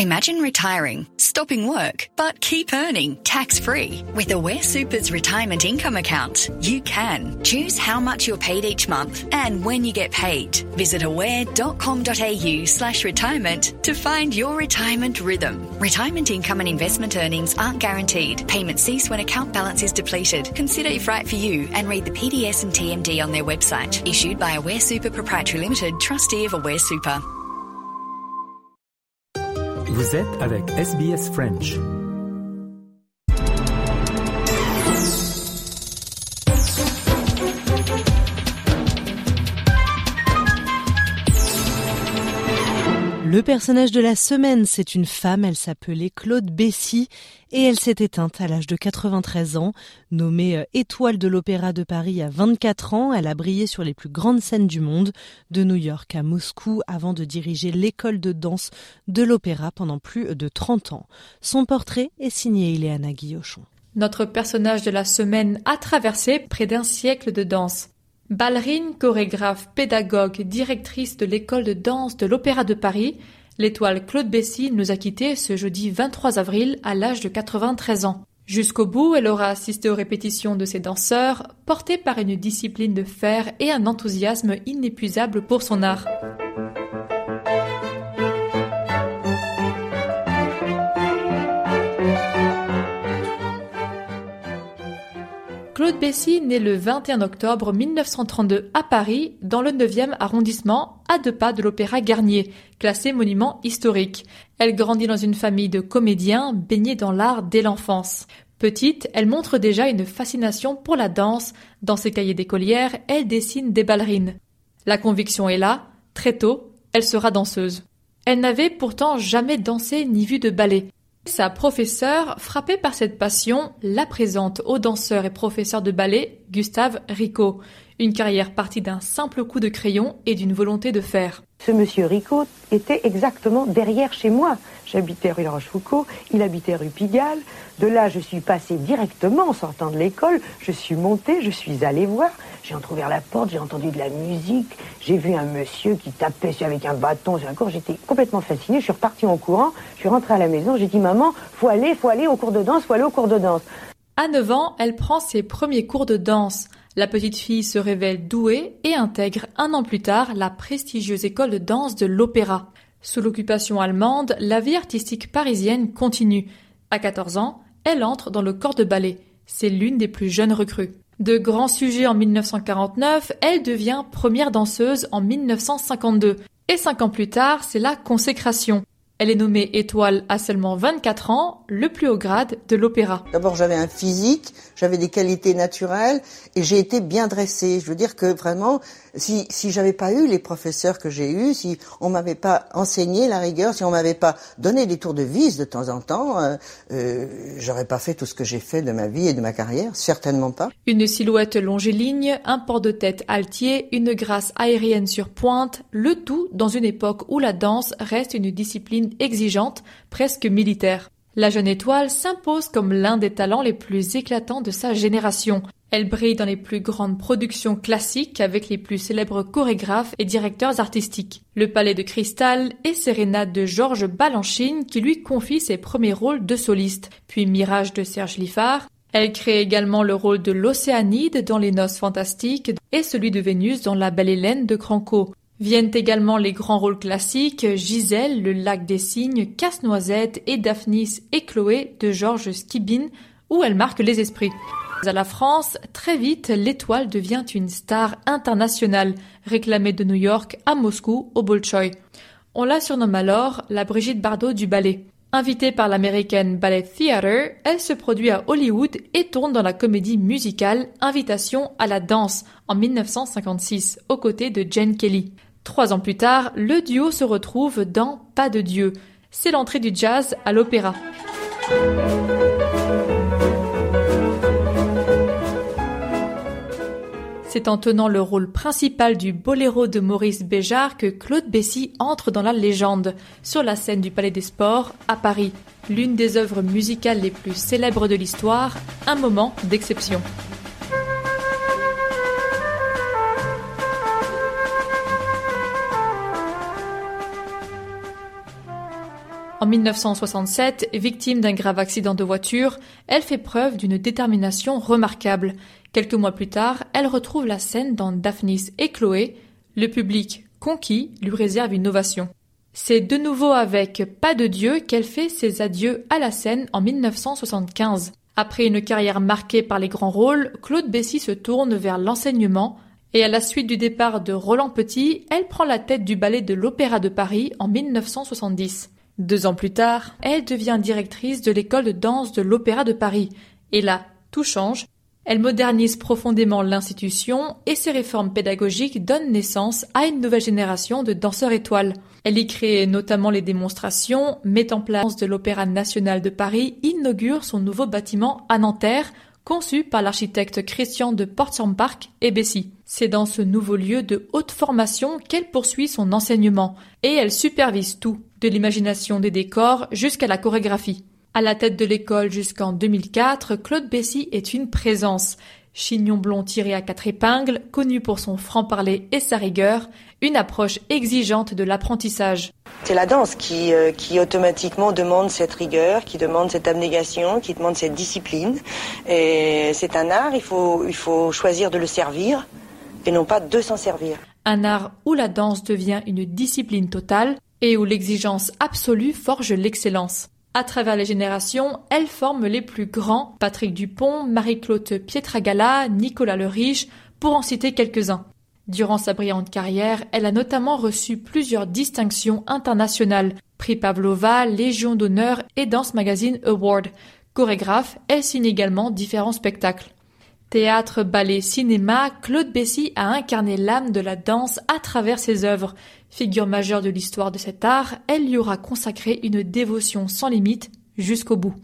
Imagine retiring, stopping work, but keep earning tax-free. With Aware Super's retirement income account, you can choose how much you're paid each month and when you get paid. Visit aware.com.au/retirement to find your retirement rhythm. Retirement income and investment earnings aren't guaranteed. Payments cease when account balance is depleted. Consider if right for you and read the PDS and TMD on their website. Issued by Aware Super Proprietary Limited, trustee of Aware Super. Vous êtes avec SBS French. Le personnage de la semaine, c'est une femme, elle s'appelait Claude Bessy et elle s'est éteinte à l'âge de 93 ans. Nommée étoile de l'Opéra de Paris à 24 ans, elle a brillé sur les plus grandes scènes du monde, de New York à Moscou, avant de diriger l'école de danse de l'Opéra pendant plus de 30 ans. Son portrait est signé Ileana Guillochon. Notre personnage de la semaine a traversé près d'un siècle de danse. Ballerine, chorégraphe, pédagogue, directrice de l'école de danse de l'Opéra de Paris, l'étoile Claude Bessy nous a quittés ce jeudi 23 avril à l'âge de 93 ans. Jusqu'au bout, elle aura assisté aux répétitions de ses danseurs, portée par une discipline de fer et un enthousiasme inépuisable pour son art. Claude Bessy naît le 21 octobre 1932 à Paris, dans le 9e arrondissement, à 2 pas de l'Opéra Garnier, classé monument historique. Elle grandit dans une famille de comédiens baignés dans l'art dès l'enfance. Petite, elle montre déjà une fascination pour la danse. Dans ses cahiers d'écolière, elle dessine des ballerines. La conviction est là, très tôt, elle sera danseuse. Elle n'avait pourtant jamais dansé ni vu de ballet. Sa professeure, frappée par cette passion, la présente au danseur et professeur de ballet Gustave Ricot. Une carrière partie d'un simple coup de crayon et d'une volonté de faire. Ce monsieur Ricot était exactement derrière chez moi. J'habitais rue La Rochefoucauld, il habitait rue Pigalle. De là, je suis passée directement en sortant de l'école. Je suis montée, je suis allée voir. J'ai entrouvert la porte, j'ai entendu de la musique. J'ai vu un monsieur qui tapait avec un bâton sur un cours. J'étais complètement fascinée. Je suis repartie en courant. Je suis rentrée à la maison. J'ai dit, maman, faut aller au cours de danse, faut aller au cours de danse. À 9 ans, elle prend ses premiers cours de danse. La petite fille se révèle douée et intègre 1 an plus tard la prestigieuse école de danse de l'Opéra. Sous l'occupation allemande, la vie artistique parisienne continue. À 14 ans, elle entre dans le corps de ballet. C'est l'une des plus jeunes recrues. De grands sujets en 1949, elle devient première danseuse en 1952. Et 5 ans plus tard, c'est la consécration. Elle est nommée étoile à seulement 24 ans, le plus haut grade de l'opéra. D'abord, j'avais un physique, j'avais des qualités naturelles et j'ai été bien dressée. Je veux dire que vraiment, si j'avais pas eu les professeurs que j'ai eus, si on m'avait pas enseigné la rigueur, si on m'avait pas donné des tours de vis de temps en temps, j'aurais pas fait tout ce que j'ai fait de ma vie et de ma carrière, certainement pas. Une silhouette longiligne, un port de tête altier, une grâce aérienne sur pointe, le tout dans une époque où la danse reste une discipline exigeante, presque militaire. La jeune étoile s'impose comme l'un des talents les plus éclatants de sa génération. Elle brille dans les plus grandes productions classiques avec les plus célèbres chorégraphes et directeurs artistiques. Le Palais de Cristal et Sérénade de Georges Balanchine qui lui confie ses premiers rôles de soliste, puis Mirage de Serge Liffard. Elle crée également le rôle de l'Océanide dans Les Noces Fantastiques et celui de Vénus dans La Belle Hélène de Cranco. Viennent également les grands rôles classiques Gisèle, Le Lac des Cygnes, Casse-Noisette et Daphnis et Chloé de Georges Skibin, où elle marque les esprits. À la France, très vite, l'étoile devient une star internationale, réclamée de New York à Moscou au Bolchoï. On la surnomme alors la Brigitte Bardot du ballet. Invitée par l'American Ballet Theatre, elle se produit à Hollywood et tourne dans la comédie musicale Invitation à la danse en 1956, aux côtés de Jane Kelly. 3 ans plus tard, le duo se retrouve dans Pas de Dieu. C'est l'entrée du jazz à l'opéra. C'est en tenant le rôle principal du boléro de Maurice Béjart que Claude Bessy entre dans la légende, sur la scène du Palais des Sports, à Paris. L'une des œuvres musicales les plus célèbres de l'histoire, un moment d'exception. En 1967, victime d'un grave accident de voiture, elle fait preuve d'une détermination remarquable. Quelques mois plus tard, elle retrouve la scène dans Daphnis et Chloé. Le public, conquis, lui réserve une ovation. C'est de nouveau avec Pas de Dieu qu'elle fait ses adieux à la scène en 1975. Après une carrière marquée par les grands rôles, Claude Bessy se tourne vers l'enseignement et à la suite du départ de Roland Petit, elle prend la tête du ballet de l'Opéra de Paris en 1970. 2 ans plus tard, elle devient directrice de l'école de danse de l'Opéra de Paris. Et là, tout change. Elle modernise profondément l'institution et ses réformes pédagogiques donnent naissance à une nouvelle génération de danseurs étoiles. Elle y crée notamment les démonstrations, met en place de l'Opéra national de Paris, inaugure son nouveau bâtiment à Nanterre, conçu par l'architecte Christian de Portzamparc et Bessy. C'est dans ce nouveau lieu de haute formation qu'elle poursuit son enseignement et elle supervise tout, de l'imagination des décors jusqu'à la chorégraphie. À la tête de l'école jusqu'en 2004, Claude Bessy est une présence. Chignon blond tiré à 4 épingles, connu pour son franc-parler et sa rigueur, une approche exigeante de l'apprentissage. C'est la danse qui automatiquement demande cette rigueur, qui demande cette abnégation, qui demande cette discipline. Et c'est un art, il faut choisir de le servir et non pas de s'en servir. Un art où la danse devient une discipline totale et où l'exigence absolue forge l'excellence. À travers les générations, elle forme les plus grands, Patrick Dupont, Marie-Claude Pietragala, Nicolas Le Riche, pour en citer quelques-uns. Durant sa brillante carrière, elle a notamment reçu plusieurs distinctions internationales, prix Pavlova, Légion d'honneur et Dance Magazine Award. Chorégraphe, elle signe également différents spectacles. Théâtre, ballet, cinéma, Claude Bessy a incarné l'âme de la danse à travers ses œuvres. Figure majeure de l'histoire de cet art, elle lui aura consacré une dévotion sans limite jusqu'au bout.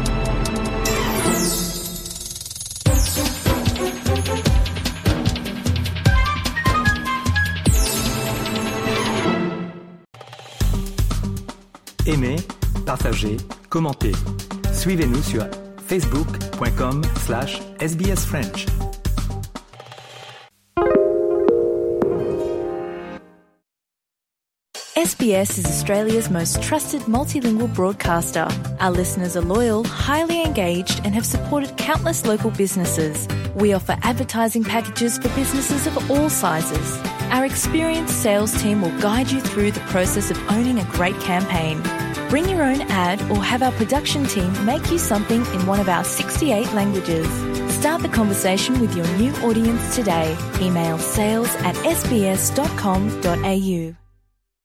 Aimez, partagez, commentez. Suivez-nous sur facebook.com/SBS French. SBS is Australia's most trusted multilingual broadcaster. Our listeners are loyal, highly engaged, and have supported countless local businesses. We offer advertising packages for businesses of all sizes. Our experienced sales team will guide you through the process of owning a great campaign. Bring your own ad or have our production team make you something in one of our 68 languages. Start the conversation with your new audience today. Email sales@sbs.com.au.